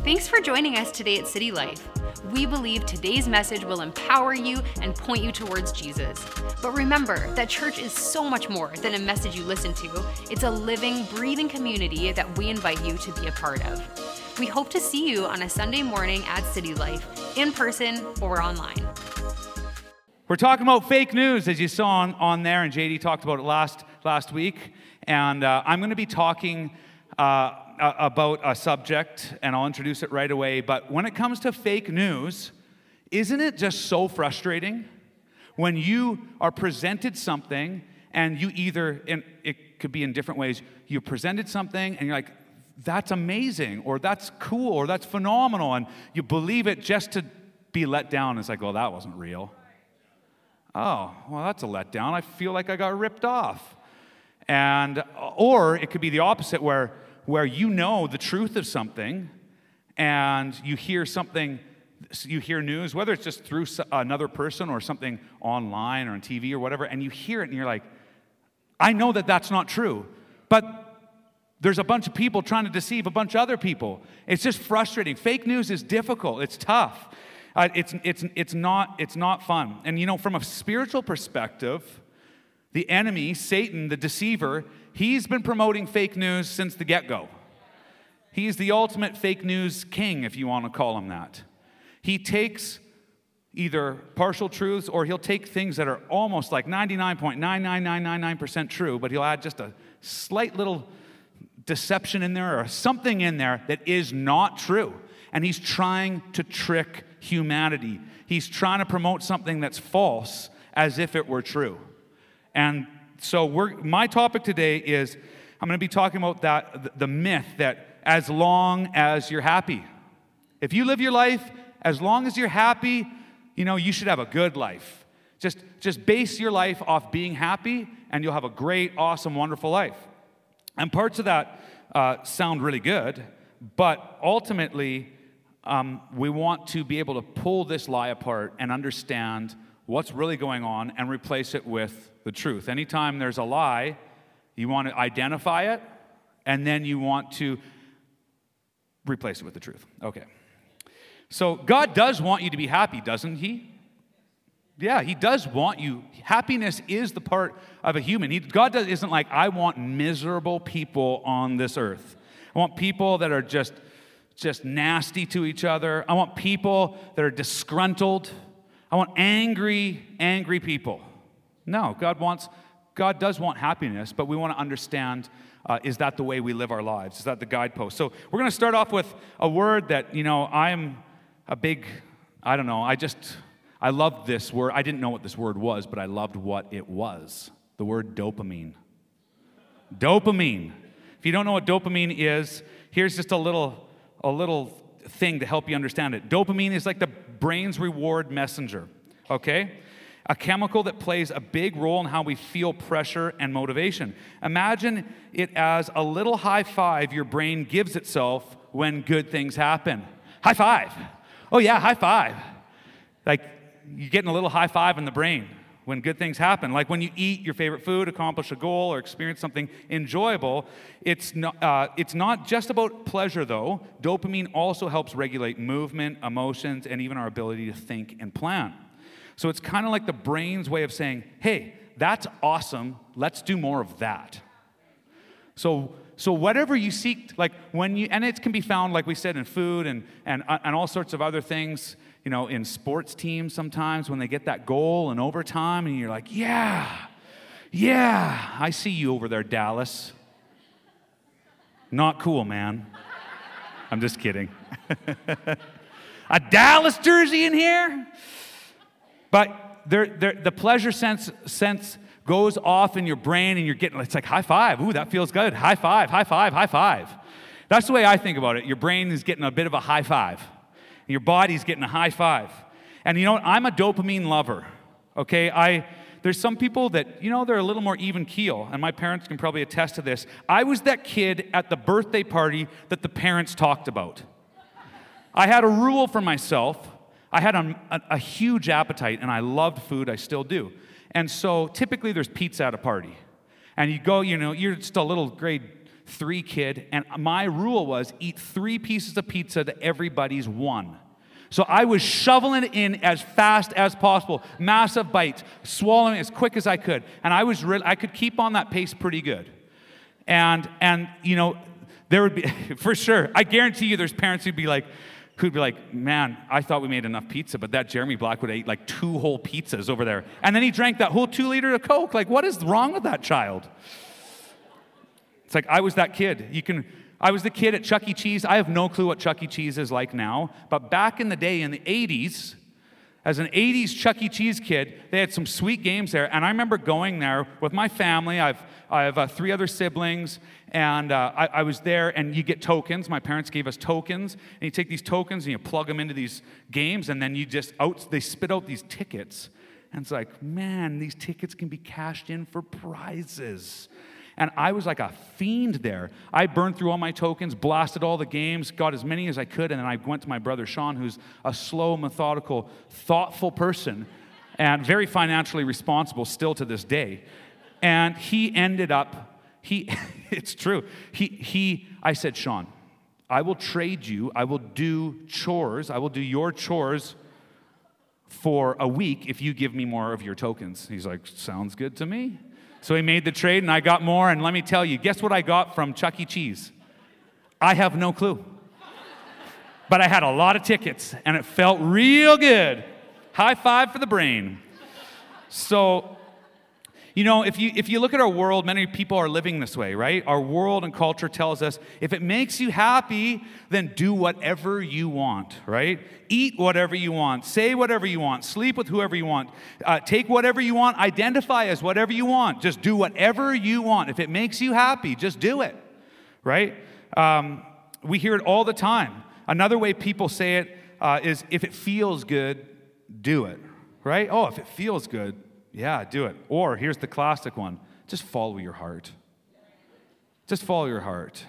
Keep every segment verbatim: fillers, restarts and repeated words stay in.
Thanks for joining us today at City Life. We believe today's message will empower you and point you towards Jesus. But remember that church is so much more than a message you listen to. It's a living, breathing community that we invite you to be a part of. We hope to see you on a Sunday morning at City Life, in person or online. We're talking about fake news, as you saw on, on there, and J D talked about it last, last week. And uh, I'm going to be talking uh, about a subject, and I'll introduce it right away. But when it comes to fake news, isn't it just so frustrating when you are presented something and you either, and it could be in different ways, you presented something and you're like, that's amazing, or that's cool, or that's phenomenal, and you believe it just to be let down. It's like, well, that wasn't real. Oh, well, that's a letdown. I feel like I got ripped off. And, or it could be the opposite, where where you know the truth of something and you hear something, you hear news, whether it's just through another person or something online or on T V or whatever, and you hear it and you're like, I know that that's not true, but there's a bunch of people trying to deceive a bunch of other people. It's just frustrating. Fake news is difficult. It's tough. Uh, it's, it's, it's, not, it's not fun. And you know, from a spiritual perspective, the enemy, Satan, the deceiver, he's been promoting fake news since the get-go. He's the ultimate fake news king, if you want to call him that. He takes either partial truths, or he'll take things that are almost like ninety-nine point nine nine nine nine nine percent true, but he'll add just a slight little deception in there or something in there that is not true. And he's trying to trick humanity. He's trying to promote something that's false as if it were true. And so we're, my topic today is, I'm going to be talking about that, the myth that as long as you're happy. If you live your life, as long as you're happy, you know, you should have a good life. Just, just base your life off being happy, and you'll have a great, awesome, wonderful life. And parts of that uh, sound really good, but ultimately, um, we want to be able to pull this lie apart and understand what's really going on and replace it with the truth. Anytime there's a lie, you want to identify it, and then you want to replace it with the truth. Okay. So God does want you to be happy, doesn't he? Yeah, he does want you. Happiness is the part of a human. He, God does, isn't like, I want miserable people on this earth. I want people that are just, just nasty to each other. I want people that are disgruntled. I want angry, angry people. No, God wants, God does want happiness, but we want to understand, uh, is that the way we live our lives? Is that the guidepost? So we're going to start off with a word that, you know, I'm a big, I don't know, I just, I loved this word. I didn't know what this word was, but I loved what it was. The word dopamine. Dopamine. If you don't know what dopamine is, here's just a little, a little thing to help you understand it. Dopamine is like the brain's reward messenger, okay? A chemical that plays a big role in how we feel pressure and motivation. Imagine it as a little high five your brain gives itself when good things happen. High five. Oh yeah, high five. Like you're getting a little high five in the brain when good things happen. Like when you eat your favorite food, accomplish a goal, or experience something enjoyable. It's not, uh, it's not just about pleasure, though. Dopamine also helps regulate movement, emotions, and even our ability to think and plan. So it's kind of like the brain's way of saying, hey, that's awesome. Let's do more of that. So so whatever you seek, like when you, and it can be found, like we said, in food and, and, and all sorts of other things, you know, in sports teams sometimes when they get that goal in overtime and you're like, yeah, yeah, I see you over there, Dallas. Not cool, man. I'm just kidding. A Dallas jersey in here? But they're, they're, the pleasure sense, sense goes off in your brain and you're getting, it's like high five. Ooh, that feels good. High five, high five, high five. That's the way I think about it. Your brain is getting a bit of a high five. And your body's getting a high five. And you know what? I'm a dopamine lover, okay? I There's some people that, you know, they're a little more even keel, and my parents can probably attest to this. I was that kid at the birthday party that the parents talked about. I had a rule for myself. I had a, a, a huge appetite, and I loved food. I still do. And so typically there's pizza at a party. And you go, you know, you're just a little grade three kid, and my rule was eat three pieces of pizza to everybody's one. So I was shoveling it in as fast as possible, massive bites, swallowing as quick as I could. And I was really, I could keep on that pace pretty good. And, and you know, there would be, for sure, I guarantee you there's parents who'd be like, who'd be like, man, I thought we made enough pizza, but that Jeremy Blackwood ate like two whole pizzas over there. And then he drank that whole two liter of Coke. Like, what is wrong with that child? It's like, I was that kid. You can, I was the kid at Chuck E. Cheese. I have no clue what Chuck E. Cheese is like now. But back in the day, in the eighties, as an eighties Chuck E. Cheese kid, they had some sweet games there. And I remember going there with my family. I've, I have uh, three other siblings. And uh, I, I was there, and you get tokens. My parents gave us tokens. And you take these tokens, and you plug them into these games. And then you just, out, they spit out these tickets. And it's like, man, these tickets can be cashed in for prizes. And I was like a fiend there. I burned through all my tokens, blasted all the games, got as many as I could, and then I went to my brother Sean, who's a slow, methodical, thoughtful person, and very financially responsible still to this day. And he ended up, he, it's true, he, he, I said, Sean, I will trade you, I will do chores, I will do your chores for a week if you give me more of your tokens. He's like, sounds good to me. So he made the trade, and I got more, and let me tell you, guess what I got from Chuck E. Cheese? I have no clue. But I had a lot of tickets, and it felt real good. High five for the brain. So, you know, if you if you look at our world, many people are living this way, right? Our world and culture tells us, if it makes you happy, then do whatever you want, right? Eat whatever you want, say whatever you want, sleep with whoever you want, uh, take whatever you want, identify as whatever you want. Just do whatever you want. If it makes you happy, just do it, right? Um, we hear it all the time. Another way people say it uh, is, if it feels good, do it, right? Oh, if it feels good, yeah, do it. Or here's the classic one. Just follow your heart. Just follow your heart.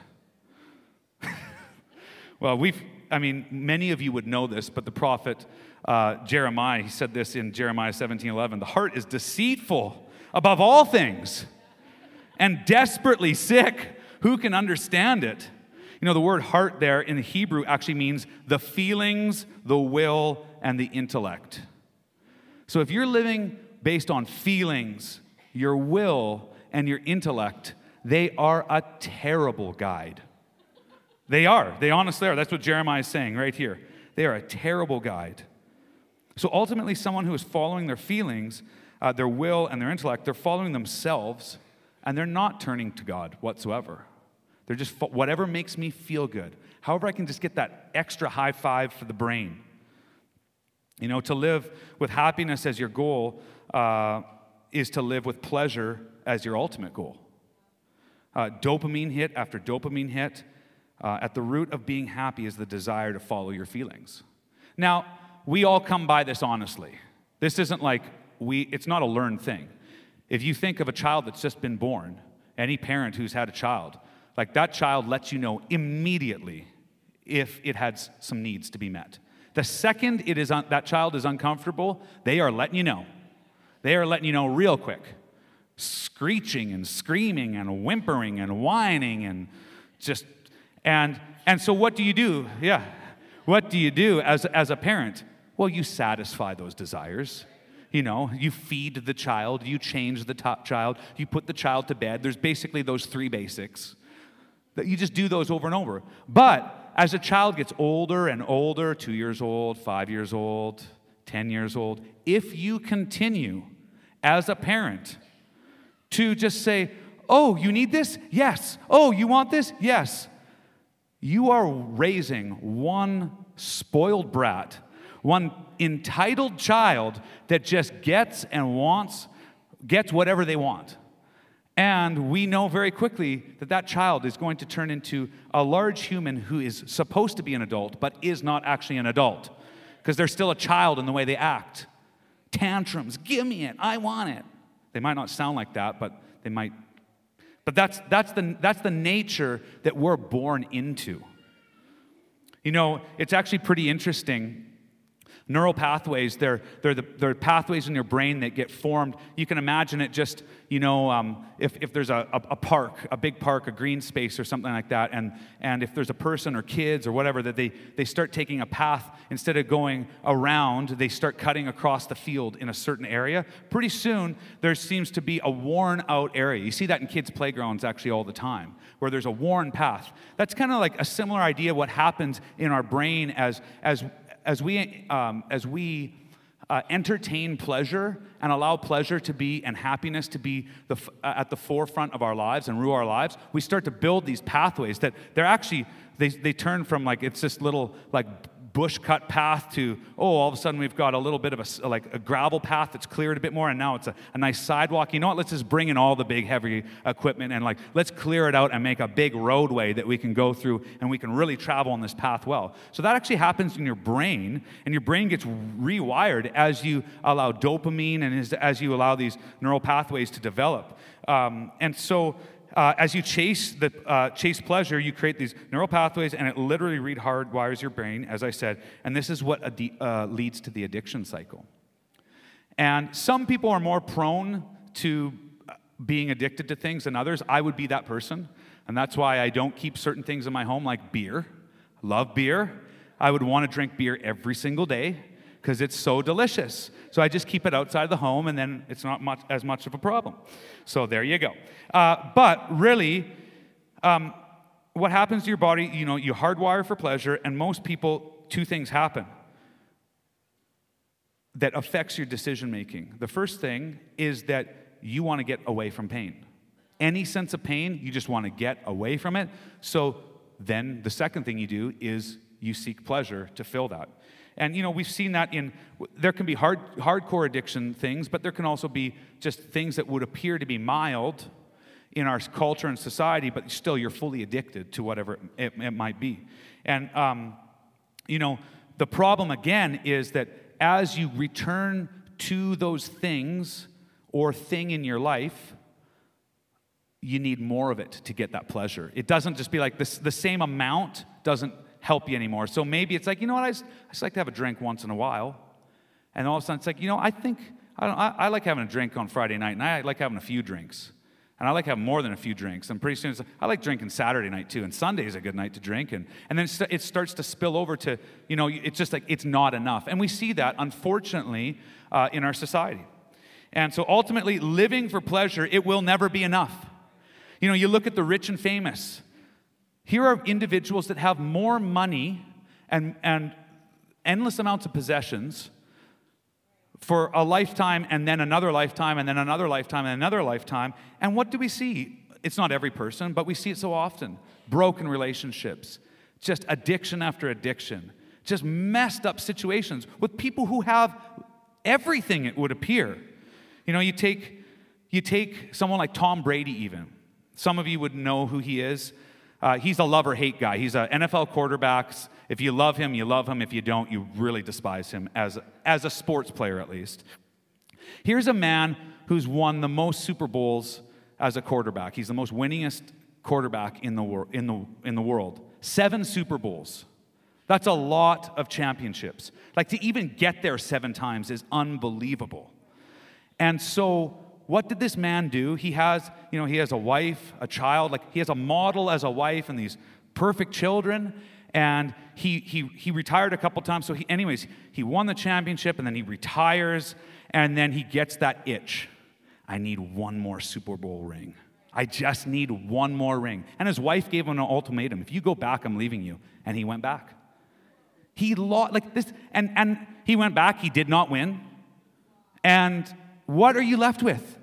Well, we've, I mean, many of you would know this, but the prophet uh, Jeremiah, he said this in Jeremiah seventeen eleven. The heart is deceitful above all things and desperately sick. Who can understand it? You know, the word heart there in the Hebrew actually means the feelings, the will, and the intellect. So if you're living based on feelings, your will, and your intellect, they are a terrible guide. They are. They honestly are. That's what Jeremiah is saying right here. They are a terrible guide. So ultimately, someone who is following their feelings, uh, their will, and their intellect, they're following themselves, and they're not turning to God whatsoever. They're just, fo- whatever makes me feel good. However I can just get that extra high five for the brain. You know, to live with happiness as your goal uh, is to live with pleasure as your ultimate goal. Uh, dopamine hit after dopamine hit. Uh, at the root of being happy is the desire to follow your feelings. Now, we all come by this honestly. This isn't like we, it's not a learned thing. If you think of a child that's just been born, any parent who's had a child, like that child lets you know immediately if it has some needs to be met. The second it is un- that child is uncomfortable, they are letting you know. They are letting you know real quick. Screeching and screaming and whimpering and whining and just, and and so what do you do? Yeah. What do you do as, as a parent? Well, you satisfy those desires. You know, you feed the child, you change the top child, you put the child to bed. There's basically those three basics. That you just do those over and over. But as a child gets older and older, two years old, five years old, ten years old, if you continue as a parent to just say, oh, you need this? Yes. Oh, you want this? Yes. You are raising one spoiled brat, one entitled child that just gets and wants, gets whatever they want. And we know very quickly that that child is going to turn into a large human who is supposed to be an adult, but is not actually an adult. Because they're still a child in the way they act. Tantrums, give me it, I want it. They might not sound like that, but they might. But that's, that's, the, that's the nature that we're born into. You know, it's actually pretty interesting. Neural pathways, they're, they're, the, they're pathways in your brain that get formed. You can imagine it just, you know, um, if, if there's a, a, a park, a big park, a green space or something like that, and, and if there's a person or kids or whatever, that they, they start taking a path, instead of going around, they start cutting across the field in a certain area. Pretty soon, there seems to be a worn out area. You see that in kids' playgrounds actually all the time, where there's a worn path. That's kind of like a similar idea of what happens in our brain as, as As we, um, as we uh, entertain pleasure and allow pleasure to be and happiness to be the, uh, at the forefront of our lives and rule our lives, we start to build these pathways that they're actually, they, they turn from like, it's this little like bush cut path to, oh, all of a sudden we've got a little bit of a, like a gravel path that's cleared a bit more, and now it's a, a nice sidewalk. You know what, let's just bring in all the big heavy equipment and like, let's clear it out and make a big roadway that we can go through and we can really travel on this path well. So that actually happens in your brain, and your brain gets rewired as you allow dopamine and as, as you allow these neural pathways to develop. Um, and so Uh, as you chase the uh, chase pleasure, you create these neural pathways, and it literally rehardwires your brain, as I said. And this is what adi- uh, leads to the addiction cycle. And some people are more prone to being addicted to things than others. I would be that person, and that's why I don't keep certain things in my home, like beer. I love beer. I would want to drink beer every single day because it's so delicious. So I just keep it outside the home, and then it's not much as much of a problem. So there you go. Uh, but really, um, what happens to your body, you know, you hardwire for pleasure, and most people, two things happen that affects your decision making. The first thing is that you want to get away from pain. Any sense of pain, you just want to get away from it. So then the second thing you do is you seek pleasure to fill that. And, you know, we've seen that in, there can be hard, hardcore addiction things, but there can also be just things that would appear to be mild in our culture and society, but still you're fully addicted to whatever it, it might be. And, um, you know, the problem again is that as you return to those things or thing in your life, you need more of it to get that pleasure. It doesn't just be like this, the same amount doesn't help you anymore. So maybe it's like, you know what, I just, I just like to have a drink once in a while. And all of a sudden it's like, you know, I think, I, don't, I, I like having a drink on Friday night, and I like having a few drinks. And I like having more than a few drinks. And pretty soon it's like, I like drinking Saturday night too, and Sunday is a good night to drink. And, and then it starts to spill over to, you know, it's just like, it's not enough. And we see that, unfortunately, uh, in our society. And so ultimately, living for pleasure, it will never be enough. You know, you look at the rich and famous. Here are individuals that have more money and, and endless amounts of possessions for a lifetime, and then another lifetime, and then another lifetime, and another lifetime. And what do we see? It's not every person, but we see it so often. Broken relationships, just addiction after addiction, just messed up situations with people who have everything, it would appear. You know, you take, you take someone like Tom Brady even. Some of you would know who he is. Uh, he's a love-or-hate guy. He's an N F L quarterback. If you love him, you love him. If you don't, you really despise him, as, as a sports player at least. Here's a man who's won the most Super Bowls as a quarterback. He's the most winningest quarterback in the, wor- in the, in the world. Seven Super Bowls. That's a lot of championships. Like, to even get there seven times is unbelievable. And so what did this man do? He has, you know, he has a wife, a child, like he has a model as a wife and these perfect children, and he he he retired a couple times. So he, anyways, he won the championship, and then he retires, and then he gets that itch. I need one more Super Bowl ring. I just need one more ring. And his wife gave him an ultimatum. If you go back, I'm leaving you. And he went back. He lost, like this, and, and he went back. He did not win. And what are you left with?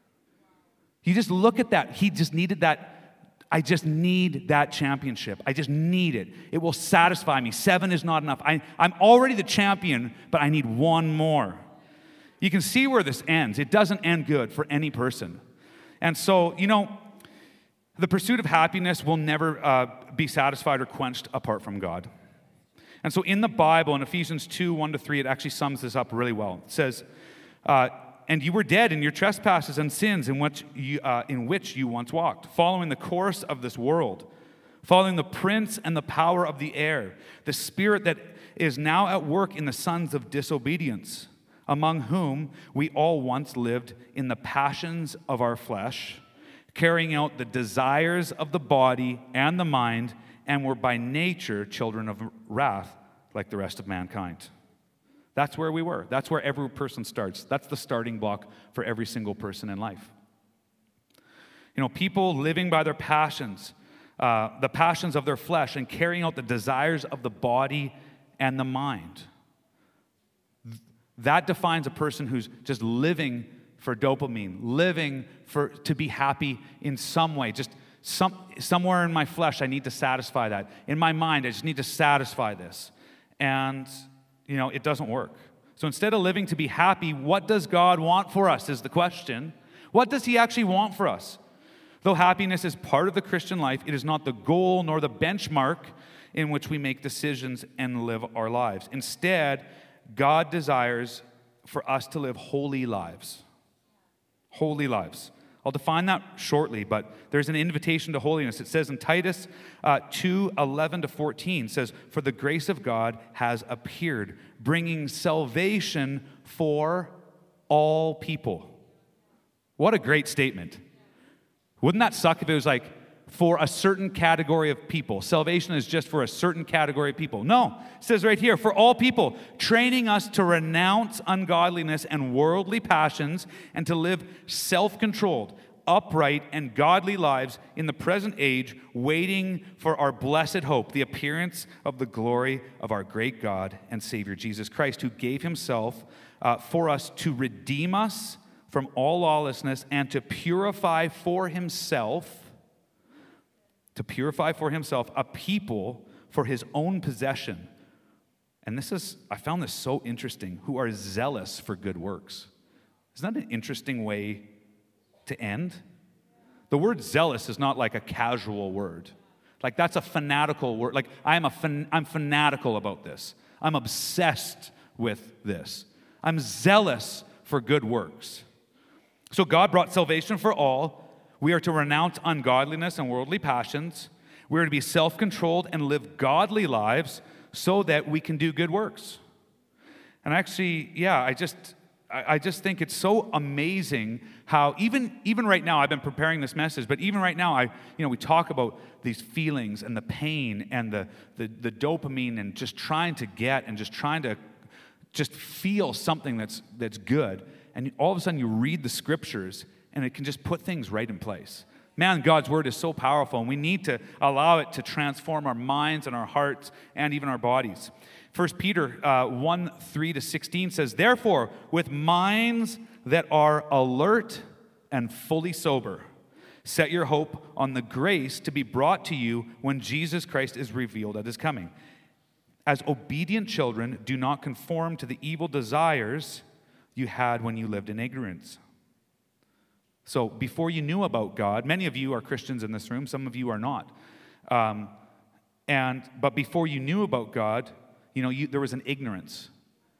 You just look at that. He just needed that. I just need that championship. I just need it. It will satisfy me. Seven is not enough. I, I'm already the champion, but I need one more. You can see where this ends. It doesn't end good for any person. And so, you know, the pursuit of happiness will never uh, be satisfied or quenched apart from God. And so in the Bible, in Ephesians two, one to three, it actually sums this up really well. It says, uh, and you were dead in your trespasses and sins in which, you, uh, in which you once walked, following the course of this world, following the prince and the power of the air, the spirit that is now at work in the sons of disobedience, among whom we all once lived in the passions of our flesh, carrying out the desires of the body and the mind, and were by nature children of wrath like the rest of mankind. That's where we were. That's where every person starts. That's the starting block for every single person in life. You know, people living by their passions, uh, the passions of their flesh, and carrying out the desires of the body and the mind. That defines a person who's just living for dopamine, living for to be happy in some way. Just some somewhere in my flesh, I need to satisfy that. In my mind, I just need to satisfy this. And, you know, it doesn't work. So instead of living to be happy, what does God want for us is the question. What does he actually want for us? Though happiness is part of the Christian life, it is not the goal nor the benchmark in which we make decisions and live our lives. Instead, God desires for us to live holy lives. Holy lives. I'll define that shortly, but there's an invitation to holiness. It says in Titus uh, two, eleven to fourteen, says, "For the grace of God has appeared, bringing salvation for all people." What a great statement. Wouldn't that suck if it was like, for a certain category of people? Salvation is just for a certain category of people. No, it says right here, for all people, training us to renounce ungodliness and worldly passions and to live self-controlled, upright, and godly lives in the present age, waiting for our blessed hope, the appearance of the glory of our great God and Savior Jesus Christ, who gave himself uh, for us to redeem us from all lawlessness and to purify for himself to purify for himself a people for his own possession. And this is, I found this so interesting, who are zealous for good works. Isn't that an interesting way to end? The word zealous is not like a casual word. Like that's a fanatical word. Like I'm a fan, I'm fanatical about this. I'm obsessed with this. I'm zealous for good works. So God brought salvation for all. We are to renounce ungodliness and worldly passions. We are to be self-controlled and live godly lives so that we can do good works. And actually, yeah, I just I just think it's so amazing how even even right now, I've been preparing this message, but even right now, I you know, we talk about these feelings and the pain and the the, the dopamine and just trying to get and just trying to just feel something that's that's good. And all of a sudden you read the scriptures and it can just put things right in place. Man, God's word is so powerful, and we need to allow it to transform our minds and our hearts and even our bodies. First Peter uh, one, three to sixteen says, "Therefore, with minds that are alert and fully sober, set your hope on the grace to be brought to you when Jesus Christ is revealed at his coming. As obedient children, do not conform to the evil desires you had when you lived in ignorance." So before you knew about God, many of you are Christians in this room, some of you are not. Um, and but before you knew about God, you know, you, there was an ignorance.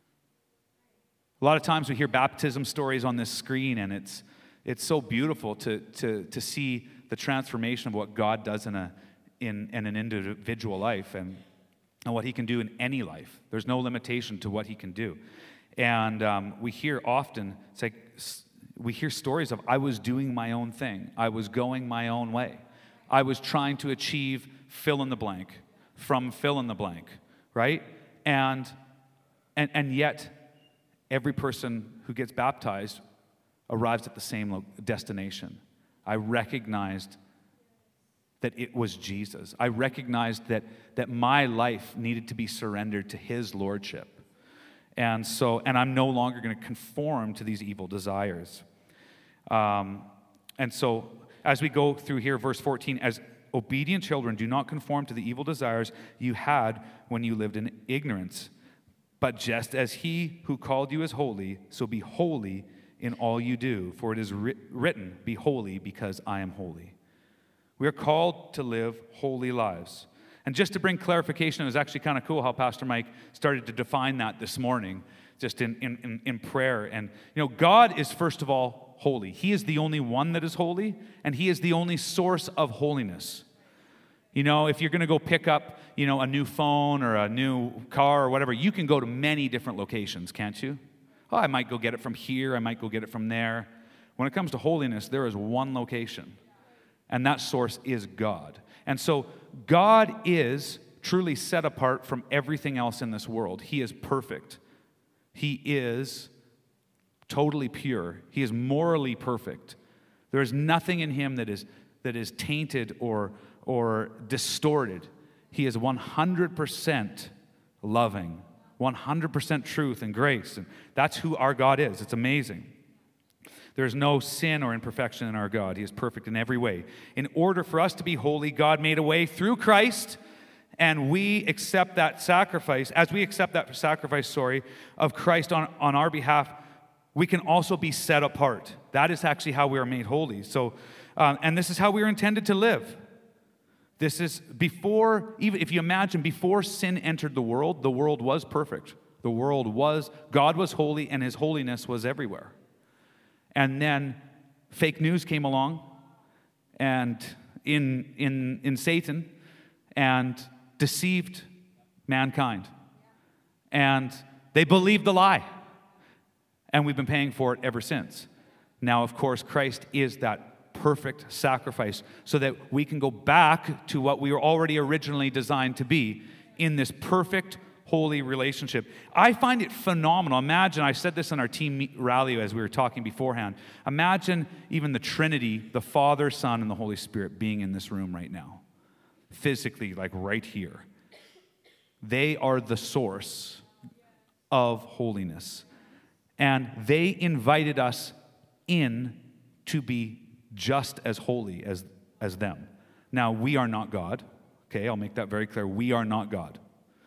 A lot of times we hear baptism stories on this screen, and it's it's so beautiful to to to see the transformation of what God does in a in, in an individual life and, and what he can do in any life. There's no limitation to what he can do. And um, we hear often, it's like, we hear stories of, I was doing my own thing. I was going my own way. I was trying to achieve fill in the blank from fill in the blank, right? And, and, and yet, every person who gets baptized arrives at the same destination. I recognized that it was Jesus. I recognized that, that my life needed to be surrendered to his lordship. And so, and I'm no longer going to conform to these evil desires. Um, and so, as we go through here, verse fourteen, as obedient children, do not conform to the evil desires you had when you lived in ignorance. But just as he who called you is holy, so be holy in all you do. For it is writ- written, be holy because I am holy. We are called to live holy lives. And just to bring clarification, it was actually kind of cool how Pastor Mike started to define that this morning, just in, in, in prayer. And, you know, God is, first of all, holy. He is the only one that is holy, and he is the only source of holiness. You know, if you're going to go pick up, you know, a new phone or a new car or whatever, you can go to many different locations, can't you? Oh, I might go get it from here. I might go get it from there. When it comes to holiness, there is one location, and that source is God. And so God is truly set apart from everything else in this world. He is perfect. He is totally pure. He is morally perfect. There is nothing in him that is that is tainted or or distorted. He is one hundred percent loving, one hundred percent truth and grace. And that's who our God is. It's amazing. There's no sin or imperfection in our God. He is perfect in every way. In order for us to be holy, God made a way through Christ, and we accept that sacrifice. As we accept that sacrifice, sorry, of Christ on, on our behalf, we can also be set apart. That is actually how we are made holy. So, um, and this is how we are intended to live. This is before, even if you imagine, before sin entered the world, the world was perfect. The world was, God was holy, and his holiness was everywhere. And then fake news came along, and in in in Satan, and deceived mankind. And they believed the lie. And we've been paying for it ever since. Now, of course, Christ is that perfect sacrifice so that we can go back to what we were already originally designed to be in this perfect, holy relationship. I find it phenomenal. Imagine, I said this in our team rally as we were talking beforehand. Imagine even the Trinity, the Father, Son, and the Holy Spirit being in this room right now. Physically, like right here. They are the source of holiness. And they invited us in to be just as holy as, as them. Now, we are not God. Okay, I'll make that very clear. We are not God.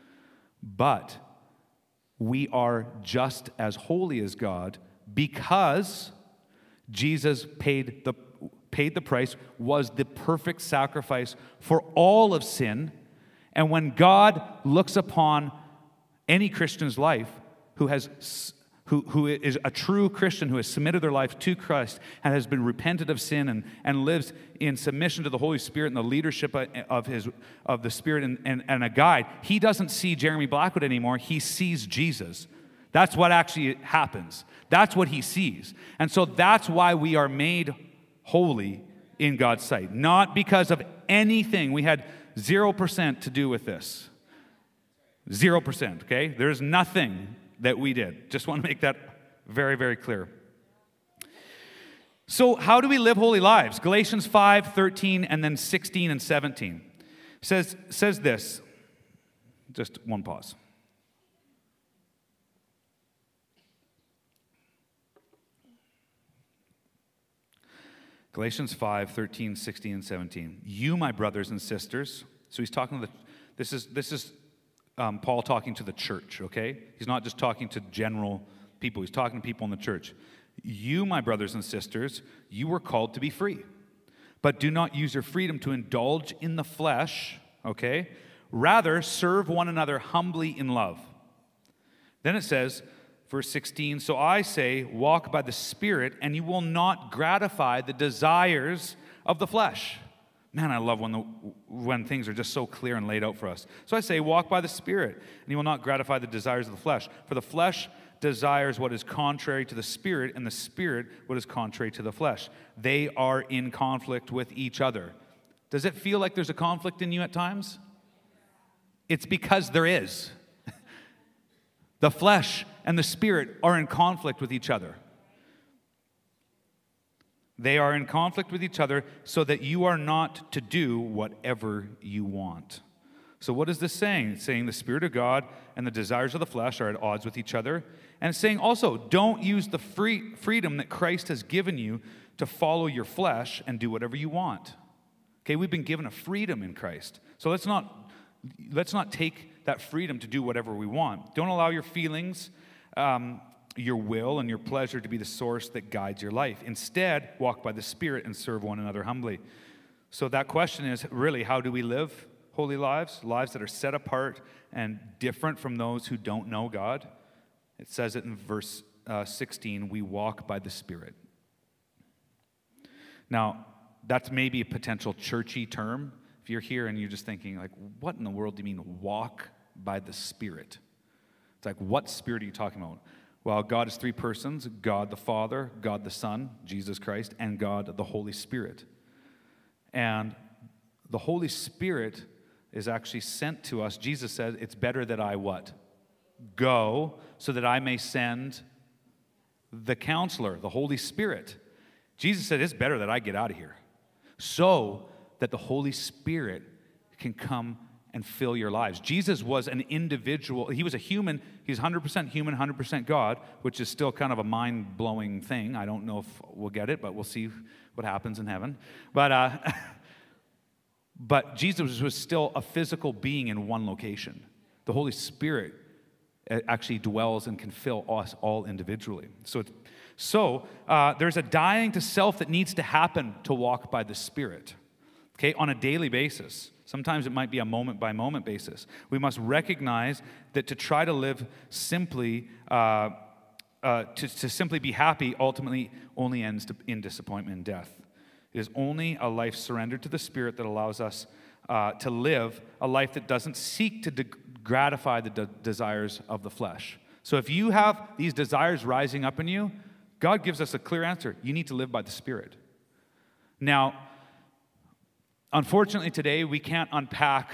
But we are just as holy as God because Jesus paid the, paid the price, was the perfect sacrifice for all of sin. And when God looks upon any Christian's life who has Who, who is a true Christian who has submitted their life to Christ and has been repentant of sin and, and lives in submission to the Holy Spirit and the leadership of his of the Spirit and, and, and a guide, he doesn't see Jeremy Blackwood anymore. He sees Jesus. That's what actually happens. That's what he sees. And so that's why we are made holy in God's sight. Not because of anything. We had zero percent to do with this. Zero percent, okay? There's nothing that we did. Just want to make that very, very clear. So how do we live holy lives? Galatians five, thirteen, and then sixteen and seventeen says, says this. Just one pause. Galatians five, thirteen, sixteen, and seventeen. You, my brothers and sisters, so he's talking to the, this is, this is, Um, Paul talking to the church, okay? He's not just talking to general people. He's talking to people in the church. You, my brothers and sisters, you were called to be free. But do not use your freedom to indulge in the flesh, okay? Rather, serve one another humbly in love. Then it says, verse sixteen, so I say, walk by the Spirit, and you will not gratify the desires of the flesh. Man, I love when the, when things are just so clear and laid out for us. So I say, walk by the Spirit, and you will not gratify the desires of the flesh. For the flesh desires what is contrary to the Spirit, and the Spirit what is contrary to the flesh. They are in conflict with each other. Does it feel like there's a conflict in you at times? It's because there is. The flesh and the Spirit are in conflict with each other. They are in conflict with each other so that you are not to do whatever you want. So what is this saying? It's saying the Spirit of God and the desires of the flesh are at odds with each other. And it's saying also, don't use the free freedom that Christ has given you to follow your flesh and do whatever you want. Okay, we've been given a freedom in Christ. So let's not, let's not take that freedom to do whatever we want. Don't allow your feelings, um, your will and your pleasure to be the source that guides your life. Instead, walk by the Spirit and serve one another humbly. So that question is really, how do we live holy lives? Lives that are set apart and different from those who don't know God. It says it in verse uh, sixteen, we walk by the Spirit. Now, that's maybe a potential churchy term. If if you're here and you're just thinking, like, what in the world do you mean walk by the Spirit? It's like, what Spirit are you talking about? Well, God is three persons, God the Father, God the Son, Jesus Christ, and God the Holy Spirit. And the Holy Spirit is actually sent to us. Jesus said, it's better that I what? Go, so that I may send the counselor, the Holy Spirit. Jesus said, it's better that I get out of here, so that the Holy Spirit can come and fill your lives. Jesus was an individual. He was a human. He's one hundred percent human, one hundred percent God, which is still kind of a mind-blowing thing. I don't know if we'll get it, but we'll see what happens in heaven. But uh, but Jesus was still a physical being in one location. The Holy Spirit actually dwells and can fill us all individually. So, it's, so uh, there's a dying to self that needs to happen to walk by the Spirit, okay, on a daily basis. Sometimes it might be a moment-by-moment basis. We must recognize that to try to live simply, uh, uh, to, to simply be happy, ultimately only ends to, in disappointment and death. It is only a life surrendered to the Spirit that allows us uh, to live a life that doesn't seek to de- gratify the de- desires of the flesh. So if you have these desires rising up in you, God gives us a clear answer. You need to live by the Spirit. Now, unfortunately, today, we can't unpack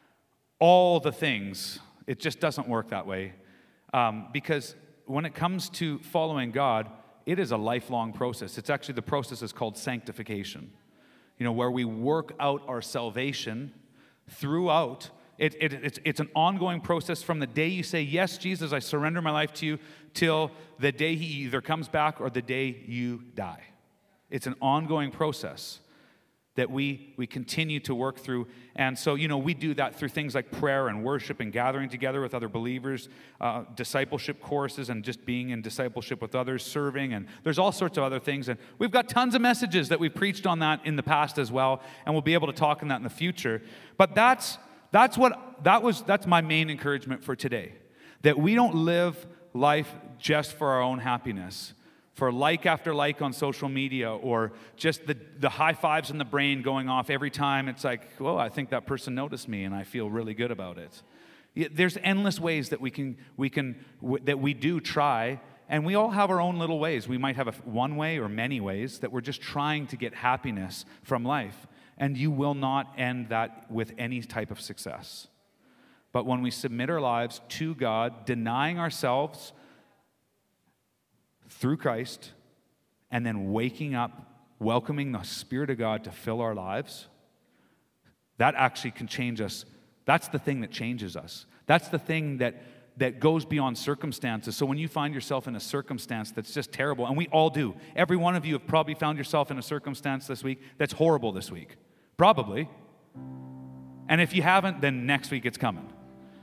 all the things. It just doesn't work that way. Um, because when it comes to following God, it is a lifelong process. It's actually, the process is called sanctification. You know, where we work out our salvation throughout. It, it, it's, it's an ongoing process from the day you say, yes, Jesus, I surrender my life to you, till the day he either comes back or the day you die. It's an ongoing process that we we continue to work through. And so, you know, we do that through things like prayer and worship and gathering together with other believers, uh, discipleship courses and just being in discipleship with others, serving, and there's all sorts of other things. And we've got tons of messages that we've preached on that in the past as well, and we'll be able to talk on that in the future. But that's that's what that was that's my main encouragement for today. That we don't live life just for our own happiness, for like after like on social media, or just the, the high fives in the brain going off every time it's like, well, I think that person noticed me and I feel really good about it. There's endless ways that we can, we can that we do try, and we all have our own little ways. We might have a, one way or many ways that we're just trying to get happiness from life, and you will not end that with any type of success. But when we submit our lives to God, denying ourselves through Christ, and then waking up, welcoming the Spirit of God to fill our lives, that actually can change us. That's the thing that changes us. That's the thing that, that goes beyond circumstances. So when you find yourself in a circumstance that's just terrible, and we all do, every one of you have probably found yourself in a circumstance this week that's horrible this week. Probably. And if you haven't, then next week it's coming.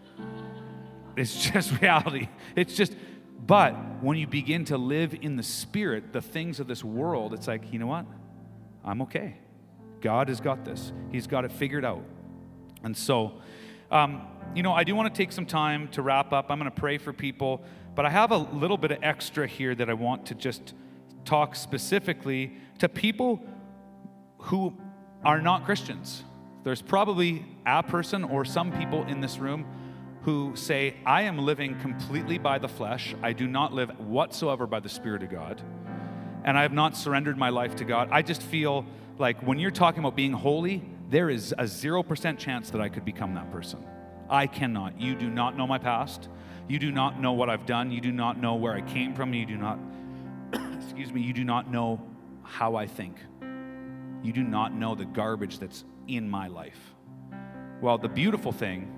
It's just reality. It's just... But when you begin to live in the Spirit, the things of this world, it's like, you know what? I'm okay. God has got this. He's got it figured out. And so, um, you know, I do want to take some time to wrap up. I'm going to pray for people. But I have a little bit of extra here that I want to just talk specifically to people who are not Christians. There's probably a person or some people in this room who say, I am living completely by the flesh. I do not live whatsoever by the Spirit of God. And I have not surrendered my life to God. I just feel like when you're talking about being holy, there is a zero percent chance that I could become that person. I cannot. You do not know my past. You do not know what I've done. You do not know where I came from. You do not, excuse me, you do not know how I think. You do not know the garbage that's in my life. Well, the beautiful thing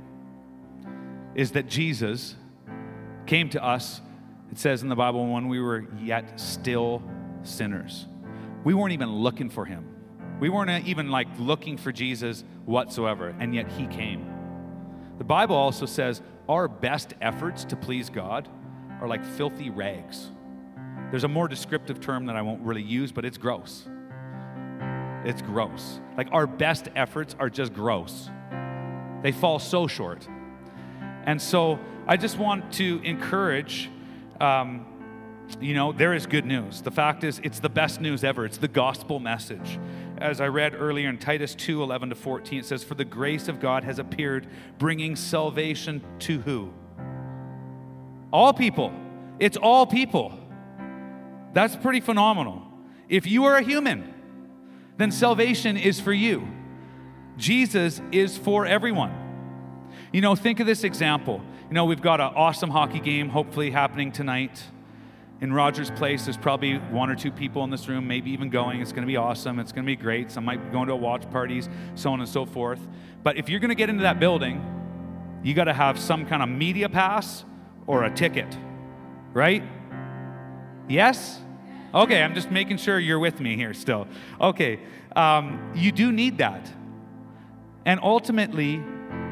is that Jesus came to us, it says in the Bible, when we were yet still sinners. We weren't even looking for him. We weren't even like looking for Jesus whatsoever, and yet he came. The Bible also says our best efforts to please God are like filthy rags. There's a more descriptive term that I won't really use, but it's gross. It's gross. Like our best efforts are just gross. They fall so short. And so I just want to encourage, um, you know, there is good news. The fact is, it's the best news ever. It's the gospel message. as I read earlier in Titus two, eleven to fourteen, it says, "For the grace of God has appeared, bringing salvation to" who? All people. It's all people. That's pretty phenomenal. If you are a human, then salvation is for you. Jesus is for everyone. You know, think of this example. You know, we've got an awesome hockey game hopefully happening tonight. In Rogers Place, there's probably one or two people in this room, maybe even going. It's going to be awesome. It's going to be great. Some might be going to watch parties, so on and so forth. But if you're going to get into that building, you got to have some kind of media pass or a ticket, right? Yes? Okay, I'm just making sure you're with me here still. Okay, um, you do need that. And ultimately,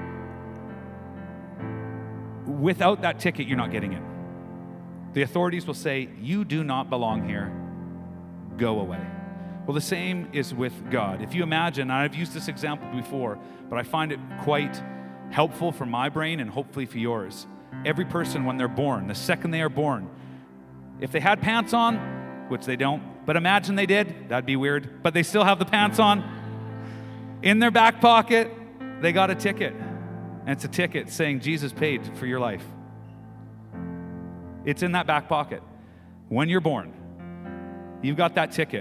without that ticket, you're not getting in. The authorities will say, "You do not belong here. Go away." Well, the same is with God. If you imagine, and I've used this example before, but I find it quite helpful for my brain and hopefully for yours. Every person, when they're born, the second they are born, if they had pants on, which they don't, but imagine they did, that'd be weird, but they still have the pants on. In their back pocket, they got a ticket. And it's a ticket saying Jesus paid for your life. It's in that back pocket. When you're born, you've got that ticket.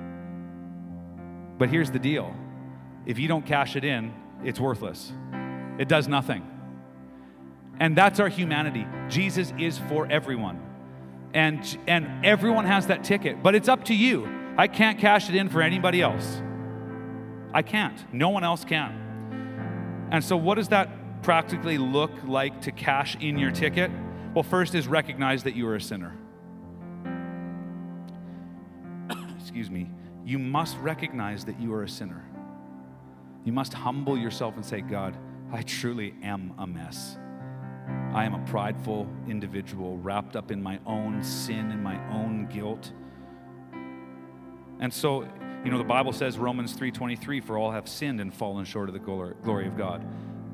But here's the deal. If you don't cash it in, it's worthless. It does nothing. And that's our humanity. Jesus is for everyone. And, and everyone has that ticket. But it's up to you. I can't cash it in for anybody else. I can't. No one else can. And so what does that practically look like to cash in your ticket? Well, first is recognize that you are a sinner. Excuse me. You must recognize that you are a sinner. You must humble yourself and say, "God, I truly am a mess. I am a prideful individual wrapped up in my own sin and my own guilt." And so, you know, the Bible says, Romans three twenty-three, "For all have sinned and fallen short of the glory of God."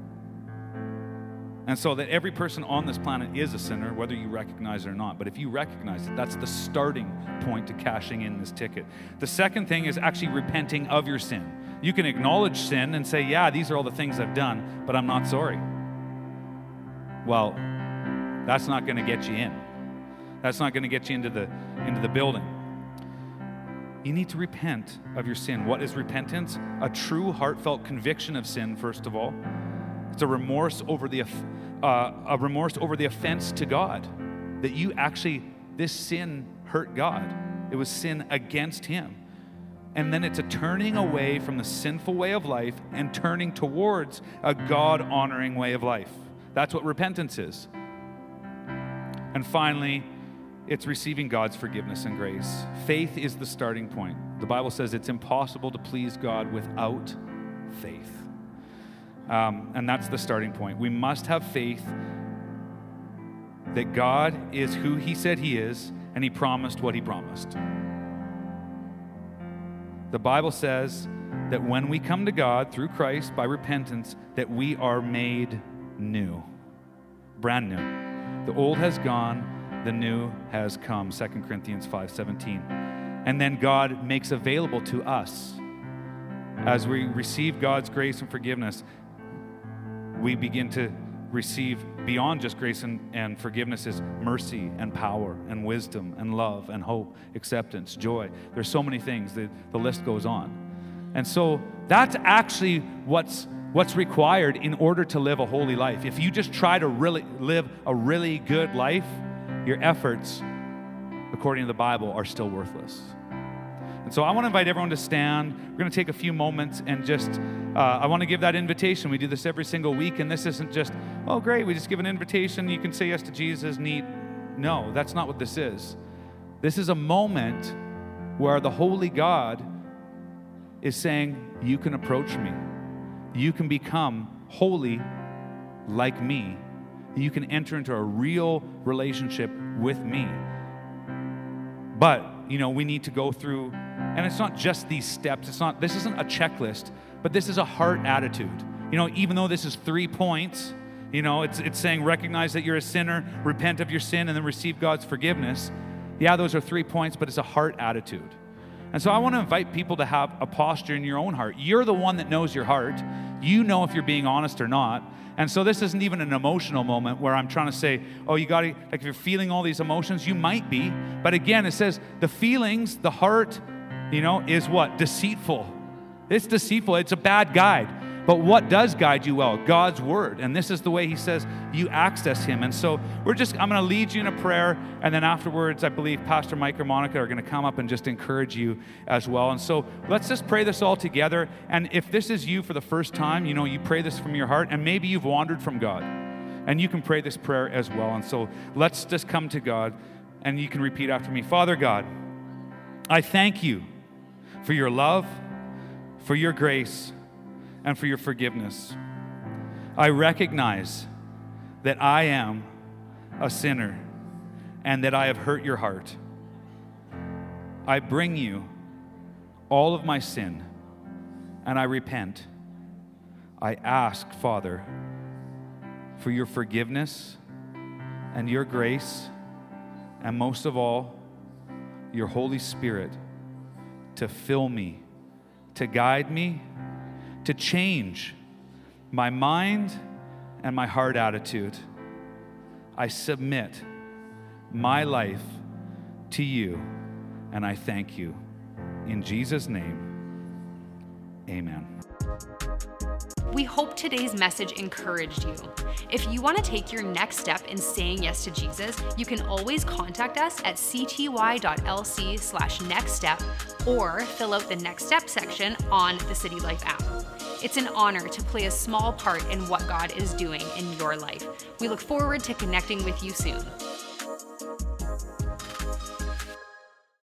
And so that every person on this planet is a sinner, whether you recognize it or not. But if you recognize it, that's the starting point to cashing in this ticket. The second thing is actually repenting of your sin. You can acknowledge sin and say, "Yeah, these are all the things I've done, but I'm not sorry." Well, that's not going to get you in. That's not going to get you into the into the building. You need to repent of your sin. What is repentance? A true heartfelt conviction of sin, first of all. It's a remorse over the uh, a remorse over the offense to God, that you actually, this sin hurt God. It was sin against Him. And then it's a turning away from the sinful way of life and turning towards a God-honoring way of life. That's what repentance is. And finally, it's receiving God's forgiveness and grace. Faith is the starting point. The Bible says it's impossible to please God without faith. Um, and that's the starting point. We must have faith that God is who He said He is, and He promised what He promised. The Bible says that when we come to God through Christ by repentance, that we are made new, brand new. The old has gone, the new has come, Second Corinthians five seventeen. And then God makes available to us, as we receive God's grace and forgiveness, we begin to receive beyond just grace and, and forgiveness is mercy and power and wisdom and love and hope, acceptance, joy. There's so many things. The, the list goes on. And so that's actually what's what's required in order to live a holy life. If you just try to really live a really good life, your efforts, according to the Bible, are still worthless. And so I want to invite everyone to stand. We're going to take a few moments and just, uh, I want to give that invitation. We do this every single week, and this isn't just, oh, great, we just give an invitation. You can say yes to Jesus, neat. No, that's not what this is. This is a moment where the holy God is saying, you can approach me. You can become holy like me. You can enter into a real relationship with me. But, you know, we need to go through, and it's not just these steps. It's not, this isn't a checklist, but this is a heart attitude. You know, even though this is three points, you know, it's it's saying recognize that you're a sinner, repent of your sin, and then receive God's forgiveness. Yeah, those are three points, but it's a heart attitude. And so I want to invite people to have a posture in your own heart. You're the one that knows your heart. You know if you're being honest or not. And so this isn't even an emotional moment where I'm trying to say, oh, you got to, like if you're feeling all these emotions, you might be. But again, it says the feelings, the heart, you know, is what? Deceitful. It's deceitful. It's a bad guide. But what does guide you well? God's word. And this is the way he says you access him. And so we're just, I'm going to lead you in a prayer. And then afterwards, I believe Pastor Mike or Monica are going to come up and just encourage you as well. And so let's just pray this all together. And if this is you for the first time, you know, you pray this from your heart, and maybe you've wandered from God, and you can pray this prayer as well. And so let's just come to God, and you can repeat after me. Father God, I thank you for your love, for your grace, and for your forgiveness. I recognize that I am a sinner and that I have hurt your heart. I bring you all of my sin and I repent. I ask, Father, for your forgiveness and your grace, and most of all, your Holy Spirit to fill me, to guide me, to change my mind and my heart attitude. I submit my life to you, and I thank you. In Jesus' name, amen. We hope today's message encouraged you. If you want to take your next step in saying yes to Jesus, you can always contact us at cty.lc slash next step or fill out the next step section on the City Life app. It's an honor to play a small part in what God is doing in your life. We look forward to connecting with you soon.